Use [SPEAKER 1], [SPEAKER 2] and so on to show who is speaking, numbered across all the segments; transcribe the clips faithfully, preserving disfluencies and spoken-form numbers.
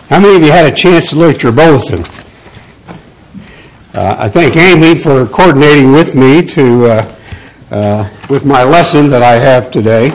[SPEAKER 1] How many of you had a chance to look at your bulletin? Uh, I thank Amy for coordinating with me to uh, uh, with my lesson that I have today.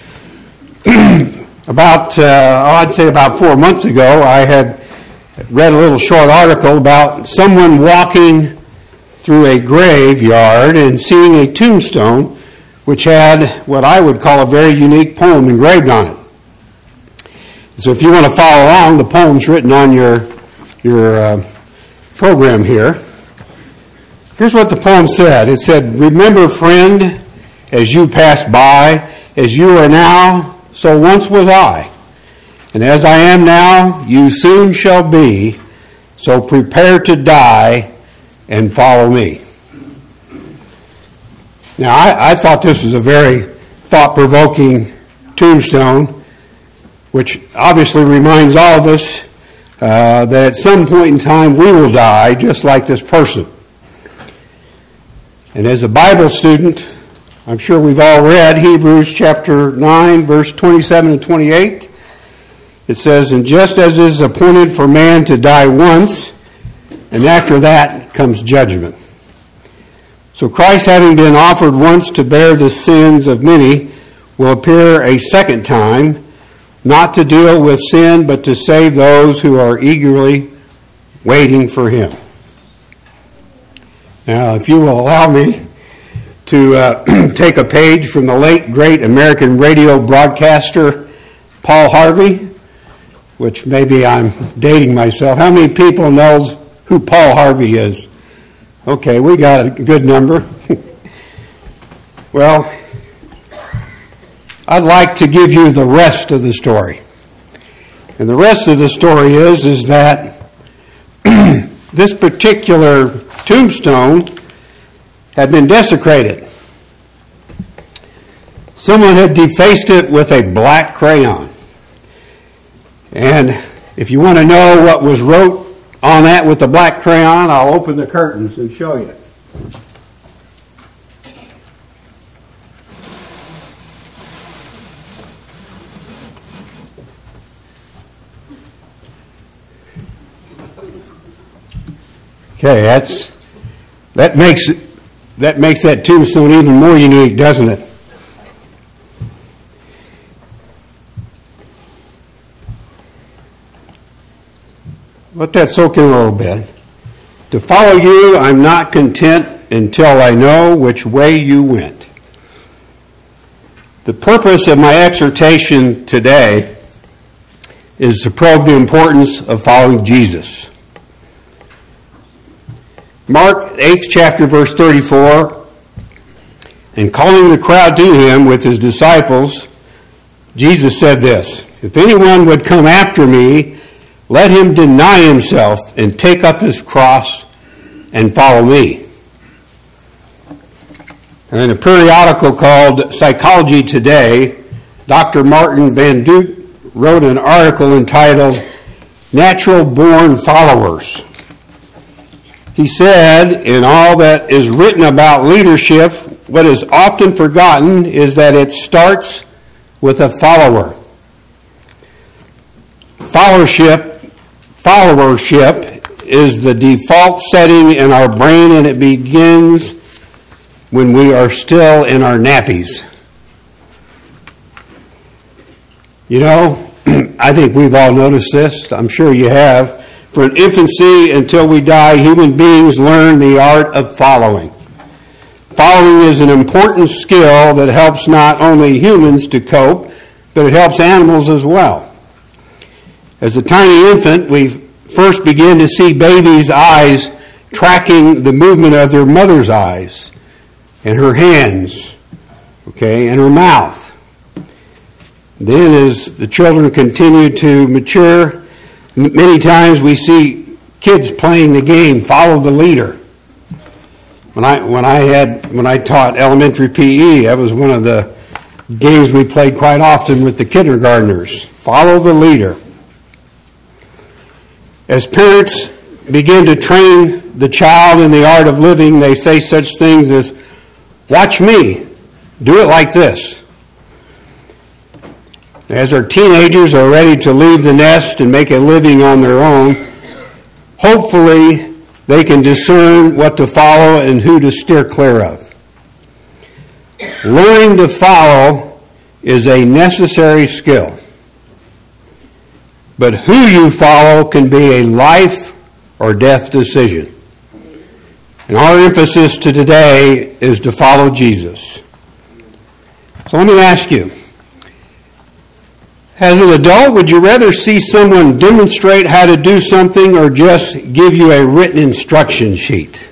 [SPEAKER 1] about, uh, oh, I'd say about four months ago, I had read a little short article about someone walking through a graveyard and seeing a tombstone which had what I would call a very unique poem engraved on it. So if you want to follow along, the poem's written on your, your uh, program here. Here's what the poem said. It said, "Remember, friend, as you pass by, as you are now, so once was I. And as I am now, you soon shall be. So prepare to die and follow me." Now, I, I thought this was a very thought-provoking tombstone, which obviously reminds all of us uh, that at some point in time we will die, just like this person. And as a Bible student, I'm sure we've all read Hebrews chapter nine, verse twenty-seven and twenty-eight. It says, "And just as it is appointed for man to die once, and after that comes judgment. So Christ, having been offered once to bear the sins of many, will appear a second time, not to deal with sin, but to save those who are eagerly waiting for him." Now, if you will allow me to uh, take a page from the late, great American radio broadcaster Paul Harvey, which maybe I'm dating myself. How many people knows who Paul Harvey is? Okay, we got a good number. Well, I'd like to give you the rest of the story. And the rest of the story is, is that this particular tombstone had been desecrated. Someone had defaced it with a black crayon. And if you want to know what was wrote on that with the black crayon, I'll open the curtains and show you. Okay, that's that makes that makes that tombstone even more unique, doesn't it? Let that soak in a little bit. "To follow you, I'm not content until I know which way you went." The purpose of my exhortation today is to probe the importance of following Jesus. Mark eighth chapter, verse thirty-four, "And calling the crowd to him with his disciples, Jesus said this, 'If anyone would come after me, let him deny himself and take up his cross and follow me.'" And in a periodical called Psychology Today, Doctor Martin Van Duke wrote an article entitled "Natural Born Followers." He said, "In all that is written about leadership, what is often forgotten is that it starts with a follower. Followership Followership is the default setting in our brain, and it begins when we are still in our nappies." You know, I think we've all noticed this. I'm sure you have. From infancy until we die, human beings learn the art of following. Following is an important skill that helps not only humans to cope, but it helps animals as well. As a tiny infant, we first begin to see babies' eyes tracking the movement of their mother's eyes and her hands, okay, and her mouth. Then as the children continue to mature, many times we see kids playing the game, follow the leader. When I when I had when I taught elementary P E, that was one of the games we played quite often with the kindergartners. Follow the leader. As parents begin to train the child in the art of living, they say such things as, "Watch me, do it like this." As our teenagers are ready to leave the nest and make a living on their own, hopefully they can discern what to follow and who to steer clear of. Learning to follow is a necessary skill. But who you follow can be a life or death decision. And our emphasis to today is to follow Jesus. So let me ask you, as an adult, would you rather see someone demonstrate how to do something or just give you a written instruction sheet?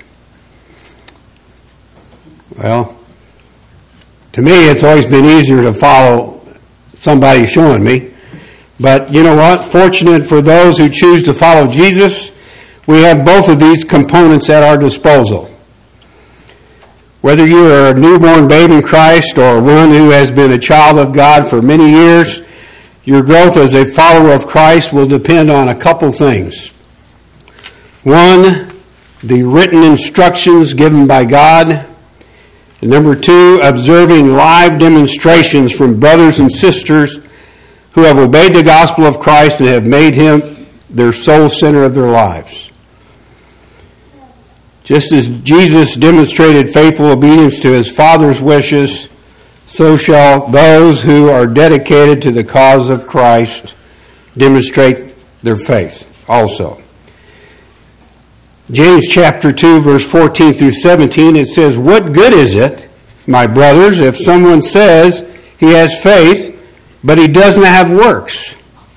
[SPEAKER 1] Well, to me, it's always been easier to follow somebody showing me. But you know what? Fortunate for those who choose to follow Jesus, we have both of these components at our disposal. Whether you are a newborn babe in Christ or one who has been a child of God for many years, your growth as a follower of Christ will depend on a couple things. One, the written instructions given by God. And number two, observing live demonstrations from brothers and sisters who have obeyed the gospel of Christ and have made him their sole center of their lives. Just as Jesus demonstrated faithful obedience to his Father's wishes, so shall those who are dedicated to the cause of Christ demonstrate their faith also. James chapter two, verse fourteen through seventeen, it says, "What good is it, my brothers, if someone says he has faith, but he does not have works?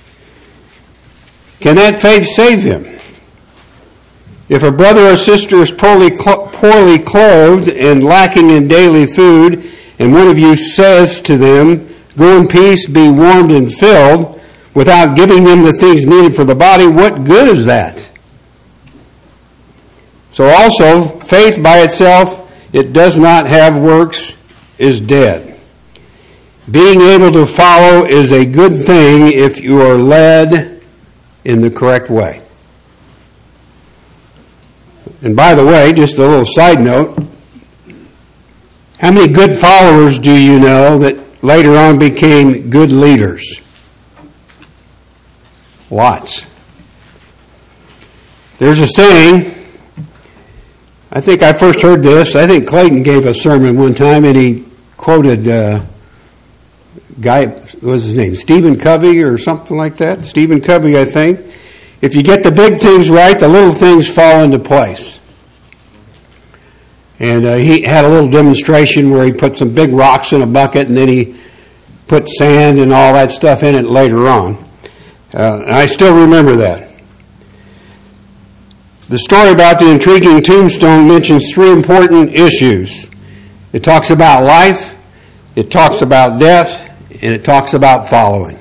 [SPEAKER 1] Can that faith save him? If a brother or sister is poorly, poorly clothed and lacking in daily food, and one of you says to them, 'Go in peace, be warmed and filled,' without giving them the things needed for the body, what good is that? So also, faith by itself, it does not have works, is dead. Being able to follow is a good thing if you are led in the correct way." And by the way, just a little side note, how many good followers do you know that later on became good leaders? Lots. There's a saying, I think I first heard this, I think Clayton gave a sermon one time and he quoted uh, guy, what was his name, Stephen Covey or something like that? Stephen Covey, I think. If you get the big things right, the little things fall into place. And uh, he had a little demonstration where he put some big rocks in a bucket and then he put sand and all that stuff in it later on. Uh, and I still remember that. The story about the intriguing tombstone mentions three important issues. It talks about life, it talks about death, and it talks about following.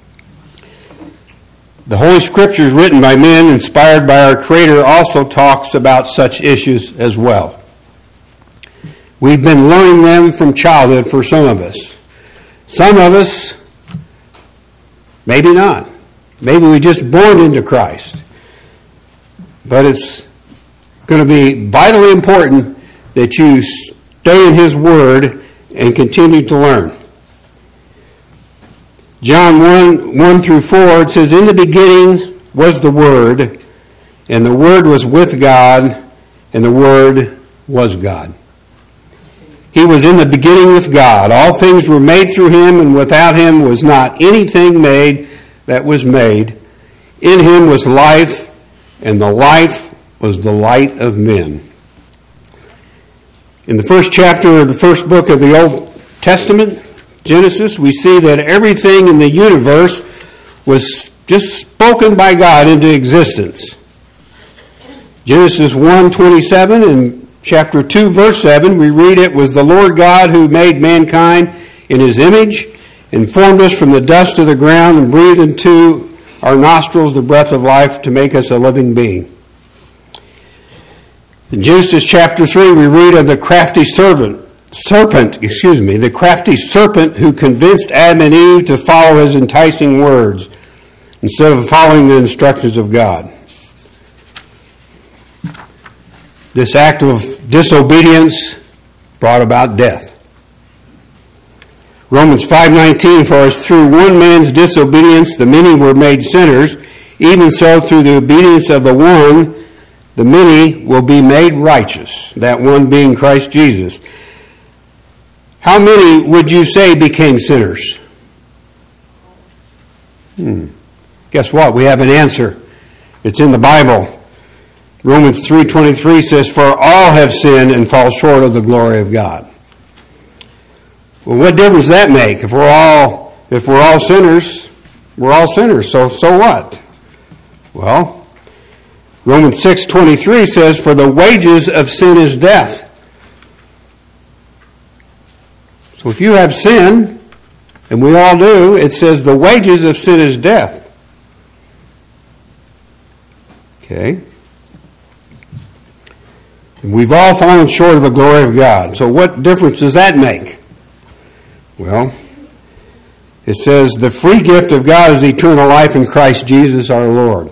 [SPEAKER 1] The Holy Scriptures written by men, inspired by our Creator, also talks about such issues as well. We've been learning them from childhood for some of us. Some of us, maybe not. Maybe we just born into Christ. But it's going to be vitally important that you stay in His Word and continue to learn. John one, one through four, it says, "In the beginning was the Word, and the Word was with God, and the Word was God. He was in the beginning with God. All things were made through Him, and without Him was not anything made that was made. In Him was life, and the life was the light of men." In the first chapter of the first book of the Old Testament, Genesis, we see that everything in the universe was just spoken by God into existence. Genesis one twenty-seven and chapter two verse seven, we read, "It was the Lord God who made mankind in His image and formed us from the dust of the ground and breathed into our nostrils the breath of life to make us a living being." In Genesis chapter three, we read of the crafty servant, serpent, excuse me, the crafty serpent who convinced Adam and Eve to follow his enticing words instead of following the instructions of God. This act of disobedience brought about death. Romans five nineteen, for as through one man's disobedience the many were made sinners, even so through the obedience of the one the many will be made righteous, that one being Christ Jesus. How many would you say became sinners? Hmm. Guess what? We have an answer. It's in the Bible. Romans three twenty-three says, for all have sinned and fall short of the glory of God. Well, what difference does that make? If we're all if we're all sinners, we're all sinners. So so what? Well, Romans six twenty-three says, for the wages of sin is death. So if you have sin, and we all do, it says the wages of sin is death. Okay? And we've all fallen short of the glory of God. So what difference does that make? Well, it says the free gift of God is eternal life in Christ Jesus our Lord.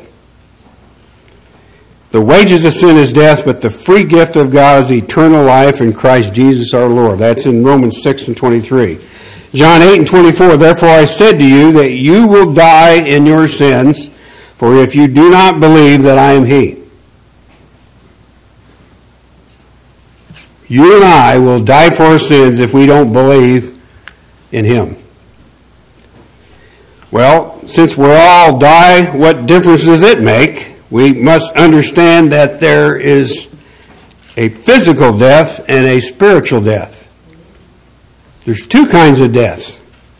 [SPEAKER 1] The wages of sin is death, but the free gift of God is eternal life in Christ Jesus our Lord. That's in Romans six and twenty-three. John eight and twenty-four, therefore I said to you that you will die in your sins, for if you do not believe that I am he. You and I will die for our sins if we don't believe in him. Well, since we're all die, what difference does it make? We must understand that there is a physical death and a spiritual death. There's two kinds of deaths.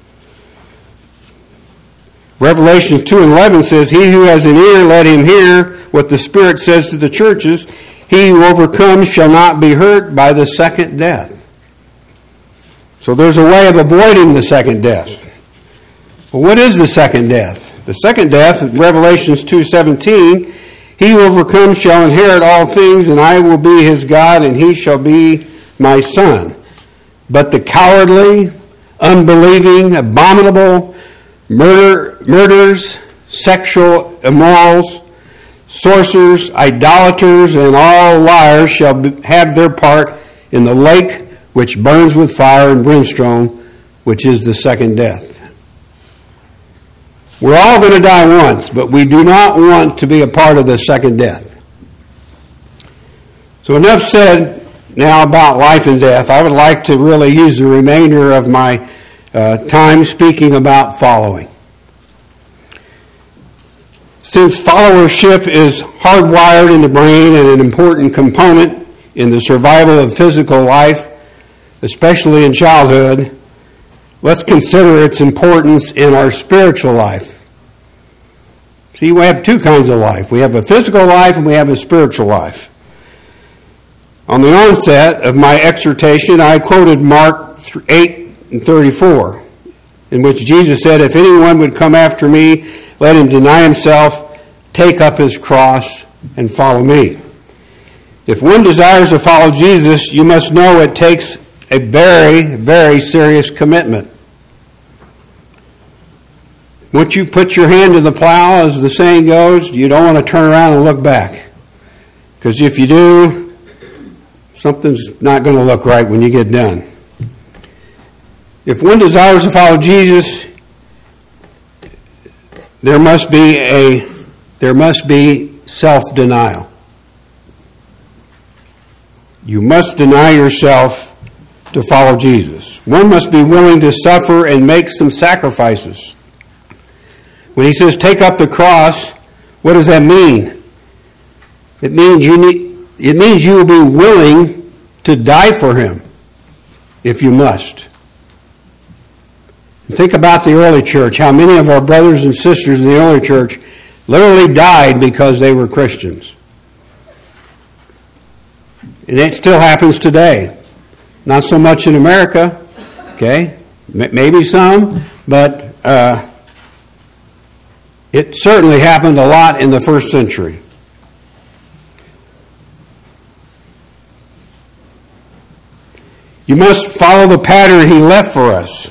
[SPEAKER 1] Revelation two and eleven says, he who has an ear, let him hear what the Spirit says to the churches. He who overcomes shall not be hurt by the second death. So there's a way of avoiding the second death. Well, what is the second death? The second death, Revelation two seventeen, he who overcomes shall inherit all things, and I will be his God, and he shall be my son. But the cowardly, unbelieving, abominable, murder, murderers, sexual immorals, sorcerers, idolaters, and all liars shall have their part in the lake which burns with fire and brimstone, which is the second death. We're all going to die once, but we do not want to be a part of the second death. So enough said now about life and death. I would like to really use the remainder of my uh, time speaking about following. Since followership is hardwired in the brain and an important component in the survival of physical life, especially in childhood, let's consider its importance in our spiritual life. See, we have two kinds of life. We have a physical life and we have a spiritual life. On the onset of my exhortation, I quoted Mark eight and thirty-four, in which Jesus said, if anyone would come after me, let him deny himself, take up his cross, and follow me. If one desires to follow Jesus, you must know it takes a very, very serious commitment. Once you put your hand to the plow, as the saying goes, you don't want to turn around and look back. Because if you do, something's not going to look right when you get done. If one desires to follow Jesus, there must be a there must be self-denial. You must deny yourself to follow Jesus. One must be willing to suffer and make some sacrifices. When he says take up the cross, what does that mean? It means you need, it means you will be willing to die for him if you must. Think about the early church, how many of our brothers and sisters in the early church literally died because they were Christians. And it still happens today. Not so much in America, okay? Maybe some, but uh, it certainly happened a lot in the first century. You must follow the pattern he left for us.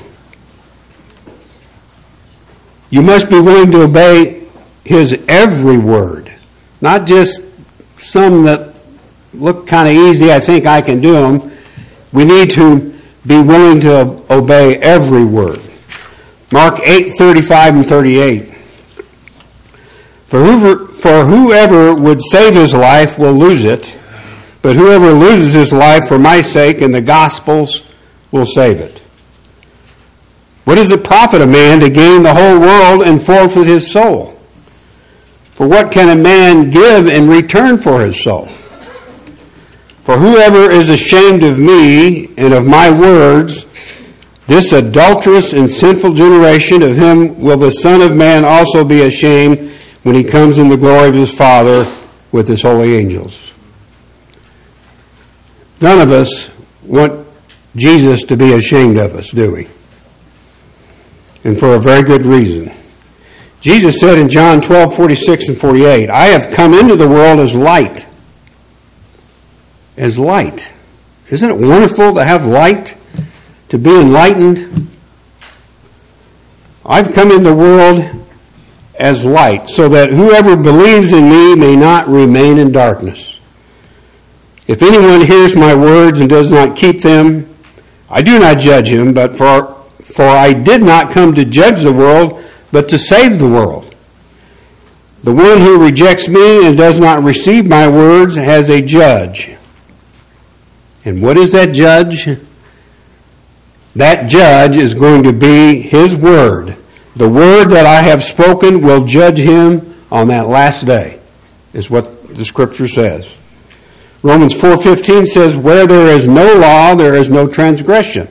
[SPEAKER 1] You must be willing to obey his every word, not just some that look kind of easy, I think I can do them. We need to be willing to obey every word. Mark eight, thirty-five and thirty-eight. For whoever, for whoever would save his life will lose it, but whoever loses his life for my sake and the gospel's will save it. What does it profit a man to gain the whole world and forfeit his soul? For what can a man give in return for his soul? For whoever is ashamed of me and of my words, this adulterous and sinful generation, of him will the Son of Man also be ashamed when he comes in the glory of his Father with his holy angels. None of us want Jesus to be ashamed of us, do we? And for a very good reason. Jesus said in John twelve, forty-six and forty-eight, I have come into the world as light. As light. Isn't it wonderful to have light? To be enlightened? I've come into the world as light, so that whoever believes in me may not remain in darkness. If anyone hears my words and does not keep them, I do not judge him, but for, for I did not come to judge the world, but to save the world. The one who rejects me and does not receive my words has a judge. And what is that judge? That judge is going to be his word. The word that I have spoken will judge him on that last day, is what the scripture says. Romans four fifteen says, where there is no law, there is no transgression.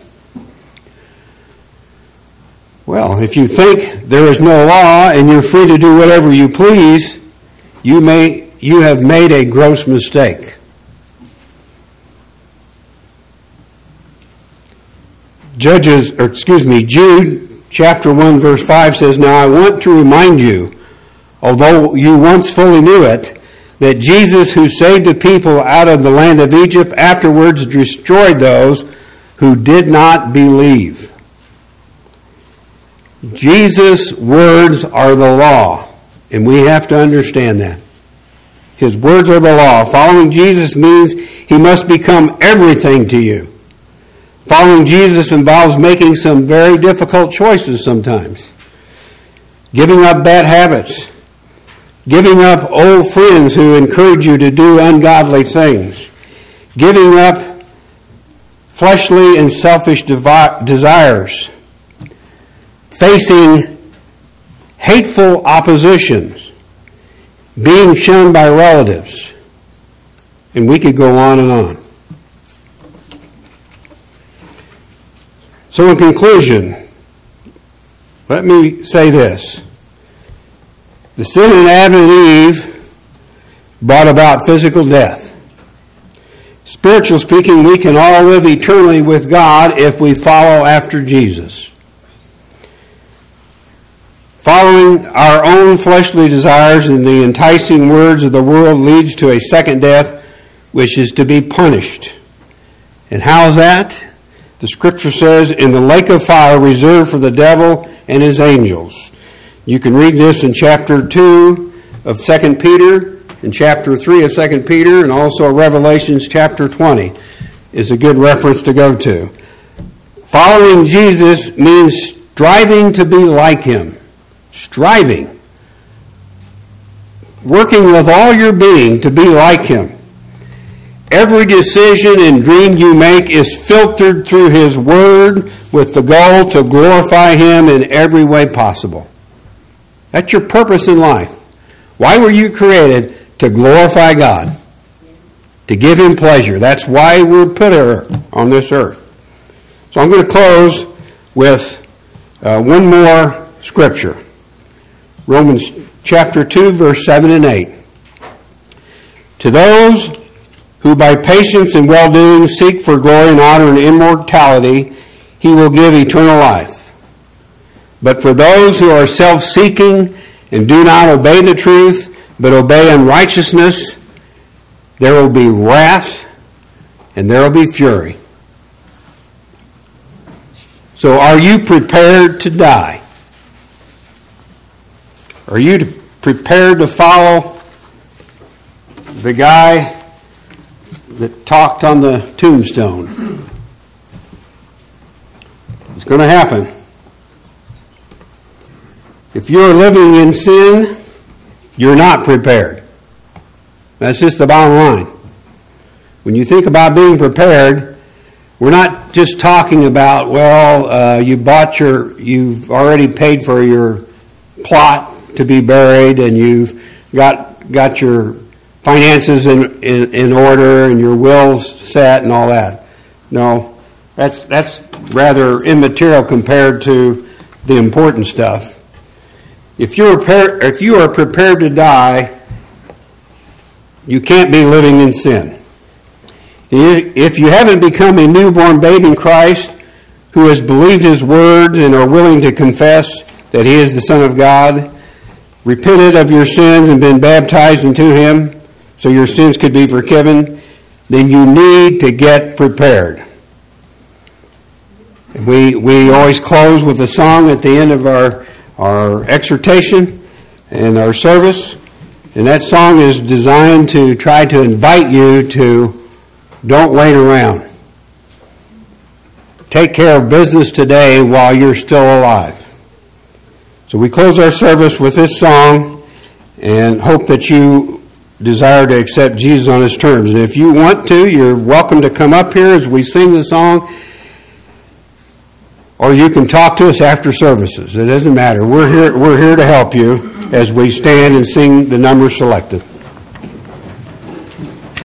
[SPEAKER 1] Well, if you think there is no law and you're free to do whatever you please, you may you have made a gross mistake. Judges, or excuse me, Jude chapter one verse five says, now I want to remind you, although you once fully knew it, that Jesus, who saved the people out of the land of Egypt, afterwards destroyed those who did not believe. Jesus' words are the law, and we have to understand that. His words are the law. Following Jesus means he must become everything to you. Following Jesus involves making some very difficult choices sometimes. Giving up bad habits. Giving up old friends who encourage you to do ungodly things. Giving up fleshly and selfish devi- desires. Facing hateful oppositions. Being shunned by relatives. And we could go on and on. So in conclusion, let me say this. The sin of Adam and Eve brought about physical death. Spiritual speaking, we can all live eternally with God if we follow after Jesus. Following our own fleshly desires and the enticing words of the world leads to a second death, which is to be punished. And how is that? The scripture says, in the lake of fire reserved for the devil and his angels. You can read this in chapter two of Second Peter, and chapter three of Second Peter, and also Revelations chapter twenty is a good reference to go to. Following Jesus means striving to be like him. Striving. Working with all your being to be like him. Every decision and dream you make is filtered through his word with the goal to glorify him in every way possible. That's your purpose in life. Why were you created? To glorify God. To give him pleasure. That's why we're put here on this earth. So I'm going to close with uh, one more scripture. Romans chapter two, verse seven and eight. To those who by patience and well-doing seek for glory and honor and immortality, he will give eternal life. But for those who are self-seeking and do not obey the truth, but obey unrighteousness, there will be wrath and there will be fury. So are you prepared to die? Are you prepared to follow the guy that talked on the tombstone? It's going to happen. If you're living in sin, you're not prepared. That's just the bottom line. When you think about being prepared, we're not just talking about, well, uh, you bought your, you've already paid for your plot to be buried, and you've got got your finances in, in, in order, and your wills set, and all that. No, that's that's rather immaterial compared to the important stuff. If you're prepared, if you are prepared to die, you can't be living in sin. If you haven't become a newborn babe in Christ who has believed His words and are willing to confess that He is the Son of God, repented of your sins and been baptized into Him so your sins could be forgiven, then you need to get prepared. We we always close with a song at the end of our, our exhortation and our service, and that song is designed to try to invite you to don't wait around. Take care of business today while you're still alive. So we close our service with this song and hope that you desire to accept Jesus on His terms. And if you want to, you're welcome to come up here as we sing the song, or you can talk to us after services. It doesn't matter. We're here, we're here to help you as we stand and sing the number selected.